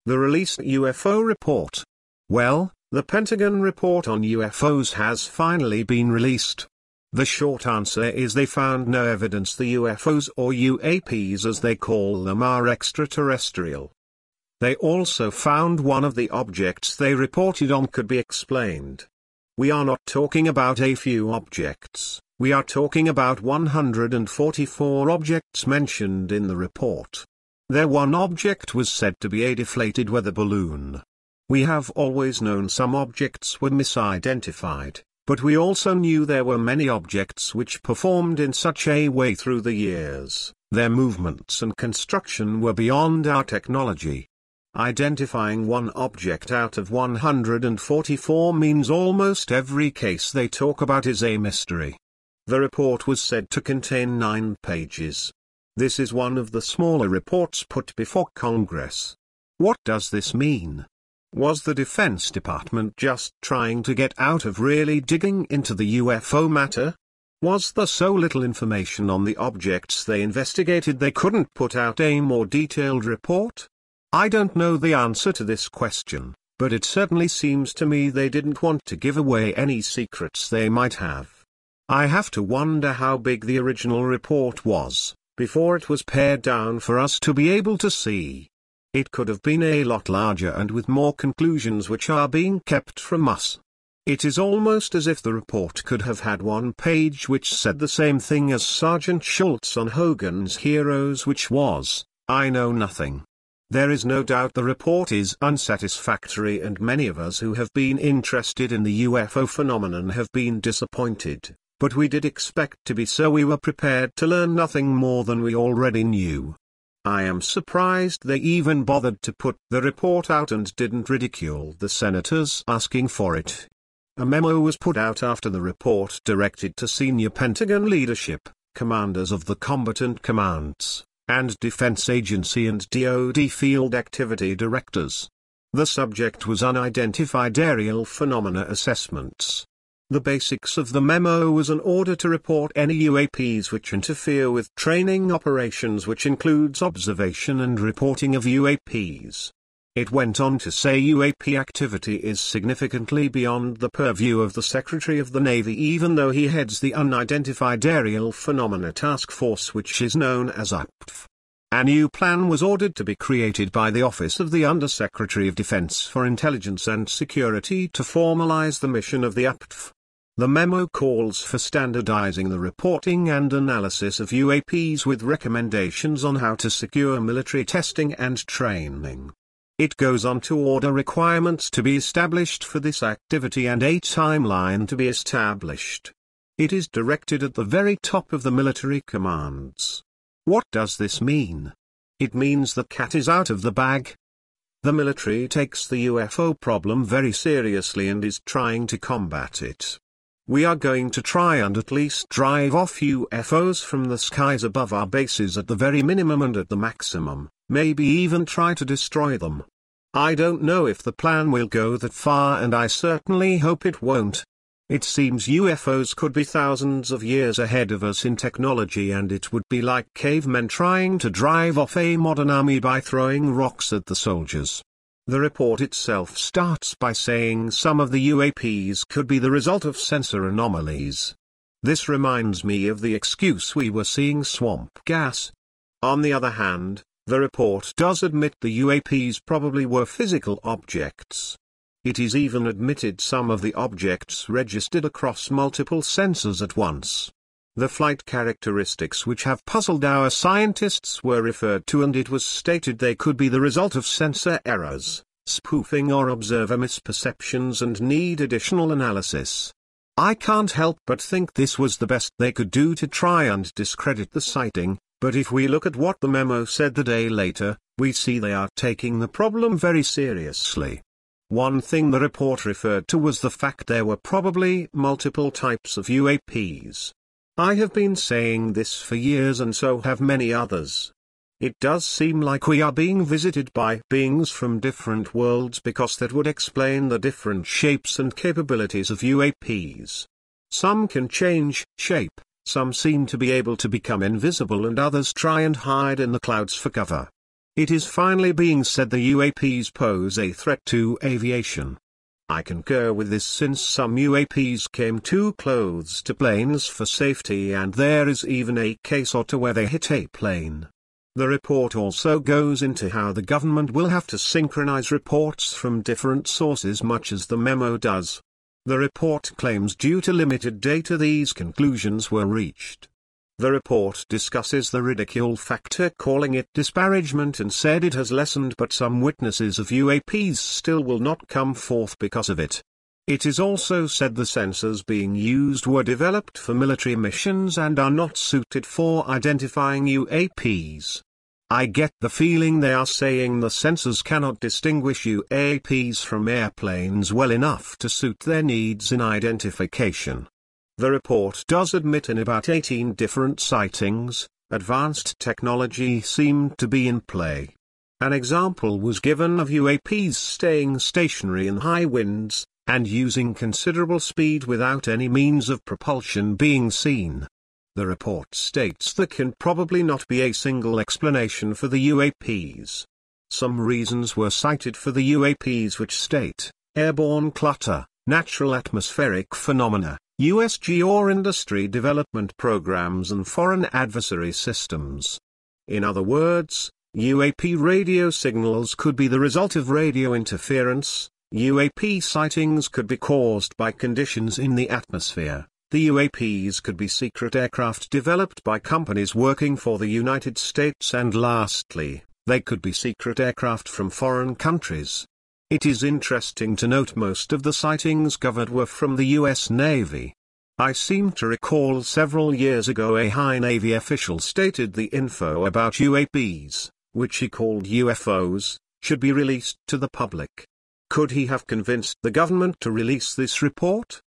The released UFO report. Well, the Pentagon report on UFOs has finally been released. The short answer is they found no evidence the UFOs, or UAPs as they call them, are extraterrestrial. They also found one of the objects they reported on could be explained. We are not talking about a few objects, we are talking about 144 objects mentioned in the report. Their one object was said to be a deflated weather balloon. We have always known some objects were misidentified, but we also knew there were many objects which performed in such a way through the years. Their movements and construction were beyond our technology. Identifying one object out of 144 means almost every case they talk about is a mystery. The report was said to contain 9 pages. This is one of the smaller reports put before Congress. What does this mean? Was the Defense Department just trying to get out of really digging into the UFO matter? Was there so little information on the objects they investigated they couldn't put out a more detailed report? I don't know the answer to this question, but it certainly seems to me they didn't want to give away any secrets they might have. I have to wonder how big the original report was, before it was pared down for us to be able to see. It could have been a lot larger and with more conclusions which are being kept from us. It is almost as if the report could have had one page which said the same thing as Sergeant Schultz on Hogan's Heroes, which was, "I know nothing." There is no doubt the report is unsatisfactory, and many of us who have been interested in the UFO phenomenon have been disappointed, but we did expect to be, so we were prepared to learn nothing more than we already knew. I am surprised they even bothered to put the report out and didn't ridicule the senators asking for it. A memo was put out after the report directed to senior Pentagon leadership, commanders of the combatant commands, and Defense Agency and DoD Field Activity Directors. The subject was unidentified aerial phenomena assessments. The basics of the memo was an order to report any UAPs which interfere with training operations, which includes observation and reporting of UAPs. It went on to say UAP activity is significantly beyond the purview of the Secretary of the Navy, even though he heads the Unidentified Aerial Phenomena Task Force, which is known as UPTF. A new plan was ordered to be created by the Office of the Undersecretary of Defense for Intelligence and Security to formalize the mission of the UPTF. The memo calls for standardizing the reporting and analysis of UAPs with recommendations on how to secure military testing and training. It goes on to order requirements to be established for this activity and a timeline to be established. It is directed at the very top of the military commands. What does this mean? It means the cat is out of the bag. The military takes the UFO problem very seriously and is trying to combat it. We are going to try and at least drive off UFOs from the skies above our bases at the very minimum, and at the maximum, maybe even try to destroy them. I don't know if the plan will go that far, and I certainly hope it won't. It seems UFOs could be thousands of years ahead of us in technology, and it would be like cavemen trying to drive off a modern army by throwing rocks at the soldiers. The report itself starts by saying some of the UAPs could be the result of sensor anomalies. This reminds me of the excuse we were seeing swamp gas. On the other hand, the report does admit the UAPs probably were physical objects. It is even admitted some of the objects registered across multiple sensors at once. The flight characteristics which have puzzled our scientists were referred to, and it was stated they could be the result of sensor errors, spoofing, or observer misperceptions and need additional analysis. I can't help but think this was the best they could do to try and discredit the sighting, but if we look at what the memo said the day later, we see they are taking the problem very seriously. One thing the report referred to was the fact there were probably multiple types of UAPs. I have been saying this for years, and so have many others. It does seem like we are being visited by beings from different worlds, because that would explain the different shapes and capabilities of UAPs. Some can change shape, some seem to be able to become invisible, and others try and hide in the clouds for cover. It is finally being said the UAPs pose a threat to aviation. I concur with this, since some UAPs came too close to planes for safety, and there is even a case or two where they hit a plane. The report also goes into how the government will have to synchronize reports from different sources, much as the memo does. The report claims due to limited data these conclusions were reached. The report discusses the ridicule factor, calling it disparagement, and said it has lessened, but some witnesses of UAPs still will not come forth because of it. It is also said the sensors being used were developed for military missions and are not suited for identifying UAPs. I get the feeling they are saying the sensors cannot distinguish UAPs from airplanes well enough to suit their needs in identification. The report does admit in about 18 different sightings, advanced technology seemed to be in play. An example was given of UAPs staying stationary in high winds, and using considerable speed without any means of propulsion being seen. The report states there can probably not be a single explanation for the UAPs. Some reasons were cited for the UAPs, which state: airborne clutter, natural atmospheric phenomena, USG or industry development programs, and foreign adversary systems. In other words, UAP radio signals could be the result of radio interference. UAP sightings could be caused by conditions in the atmosphere. The UAPs could be secret aircraft developed by companies working for the United States, and lastly, they could be secret aircraft from foreign countries. It is interesting to note most of the sightings covered were from the U.S. Navy. I seem to recall several years ago a high Navy official stated the info about UAPs, which he called UFOs, should be released to the public. Could he have convinced the government to release this report?